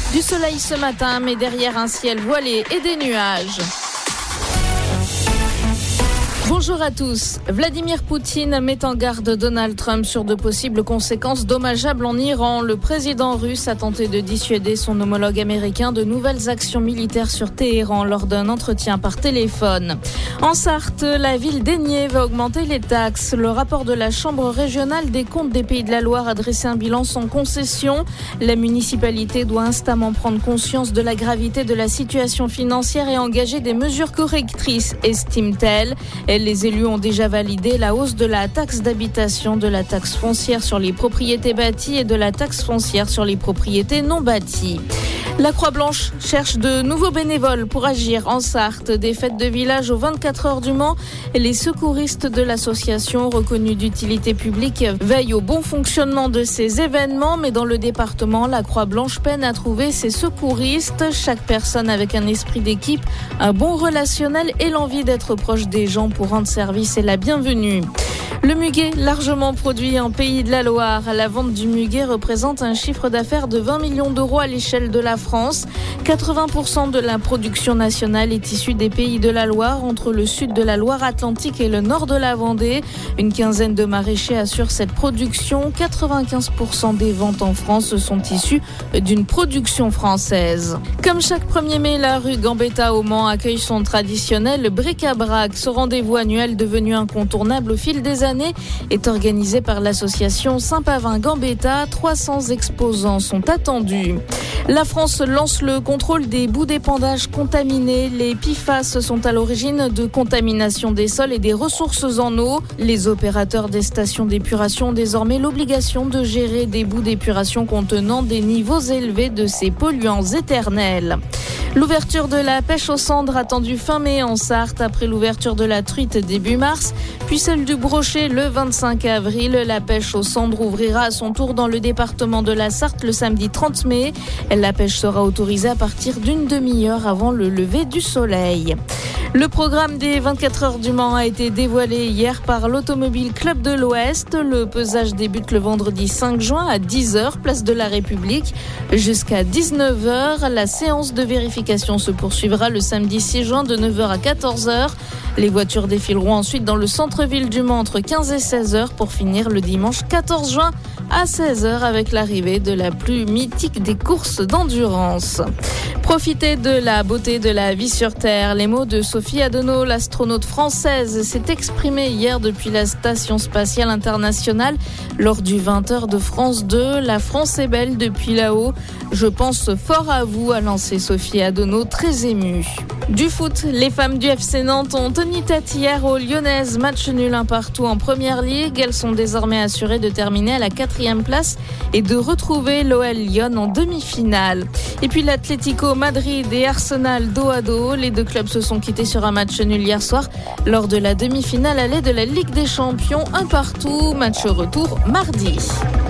Du soleil ce matin, mais derrière un ciel voilé et des nuages. Bonjour à tous. Vladimir Poutine met en garde Donald Trump sur de possibles conséquences dommageables en Iran. Le président russe a tenté de dissuader son homologue américain de nouvelles actions militaires sur Téhéran lors d'un entretien par téléphone. En Sarthe, la ville d'Aigné va augmenter les taxes. Le rapport de la Chambre régionale des comptes des Pays de la Loire a dressé un bilan sans concession. La municipalité doit instamment prendre conscience de la gravité de la situation financière et engager des mesures correctrices, estime-t-elle. Les élus ont déjà validé la hausse de la taxe d'habitation, de la taxe foncière sur les propriétés bâties et de la taxe foncière sur les propriétés non bâties. La Croix-Blanche cherche de nouveaux bénévoles pour agir en Sarthe. Des fêtes de village aux 24 heures du Mans. Les secouristes de l'association reconnue d'utilité publique veillent au bon fonctionnement de ces événements. Mais dans le département, la Croix-Blanche peine à trouver ses secouristes. Chaque personne avec un esprit d'équipe, un bon relationnel et l'envie d'être proche des gens pour rendre service est la bienvenue. Le muguet, largement produit en Pays de la Loire. La vente du muguet représente un chiffre d'affaires de 20 millions d'euros à l'échelle de la France. 80% de la production nationale est issue des Pays de la Loire, entre le sud de la Loire-Atlantique et le nord de la Vendée. Une quinzaine de maraîchers assurent cette production. 95% des ventes en France sont issues d'une production française. Comme chaque 1er mai, la rue Gambetta au Mans accueille son traditionnel bric-à-brac. Ce rendez-vous annuel devenu incontournable au fil des années est organisé par l'association Saint-Pavin-Gambetta. 300 exposants sont attendus. La France lance le contrôle des boues d'épandage contaminés. Les PFAS sont à l'origine de contamination des sols et des ressources en eau. Les opérateurs des stations d'épuration ont désormais l'obligation de gérer des boues d'épuration contenant des niveaux élevés de ces polluants éternels. L'ouverture de la pêche aux cendres attendue fin mai en Sarthe après l'ouverture de la truite début mars, puis celle du brochet le 25 avril. La pêche aux cendres ouvrira à son tour dans le département de la Sarthe le samedi 30 mai. La pêche sera autorisée à partir d'une demi-heure avant le lever du soleil. Le programme des 24 heures du Mans a été dévoilé hier par l'Automobile Club de l'Ouest. Le pesage débute le vendredi 5 juin à 10h, place de la République. Jusqu'à 19h, la séance de vérification se poursuivra le samedi 6 juin de 9h à 14h. Les voitures défileront ensuite dans le centre-ville du Mans entre 15 et 16h pour finir le dimanche 14 juin à 16h avec l'arrivée de la plus mythique des courses d'endurance. Profitez de la beauté de la vie sur Terre. Les mots de Sophie Adenau, l'astronaute française, s'est exprimée hier depuis la Station spatiale internationale lors du 20h de France 2. La France est belle depuis là-haut. Je pense fort à vous, a lancé Sophie Adenau, très émue. Du foot, les femmes du FC Nantes ont tenu tête hier aux Lyonnaises. Match nul un partout en Première Ligue. Elles sont désormais assurées de terminer à la 4e place et de retrouver l'OL Lyon en demi-finale. Et puis l'Atlético Madrid et Arsenal dos à dos. Les deux clubs se sont quittés sur un match nul hier soir lors de la demi-finale allée de la Ligue des Champions. Un partout, match retour mardi.